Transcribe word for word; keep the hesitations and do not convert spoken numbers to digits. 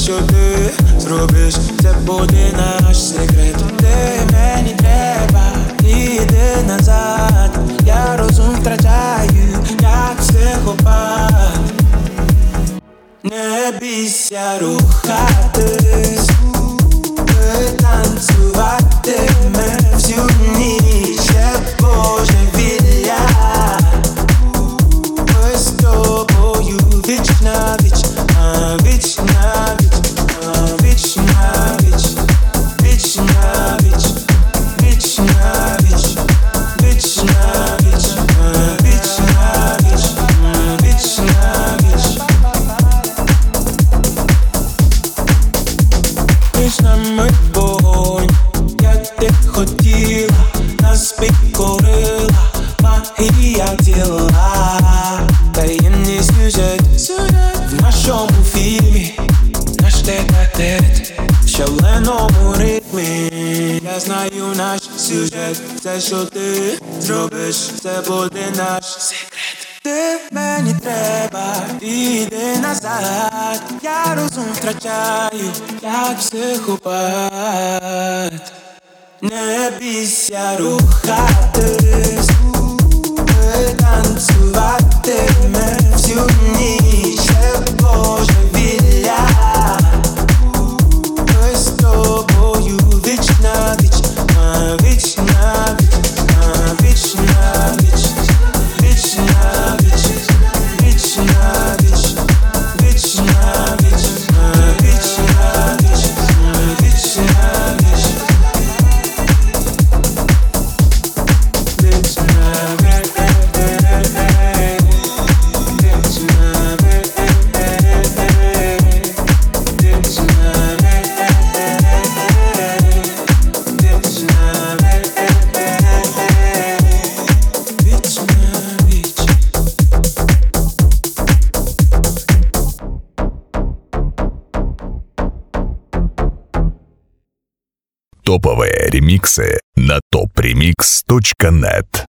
що ти зробиш, це буде наш секрет. Ти мені треба, іди назад. Я розум втрачаю, як психопат. Не бійся рухатись, танцюватиме всю ніч, це божевілля. Ми з тобою віч на віч, а віч на віч, а віч на віч, віч на віч, віч на віч, віч на віч, а віч на віч, а віч на віч. Між нами вогонь, як ти хотіла, нас підкорила магія тіла. Таємний сюжет в нашому фільмі, наш тет-а-тет в шаленому ритмі. Я знаю наш сюжет, все, що ти зробиш, це буде наш секрет. Ти мені треба, іди назад. Я розум втрачаю, як психопат. Не бійся рухатись, танцюватиме всю ніч, це божевілля. Ми з тобою віч на віч, а віч на віч, а віч на віч, віч на віч, віч на віч, віч на віч, а віч на віч, а віч на віч. Топовые ремиксы на топ ремикс точка нет.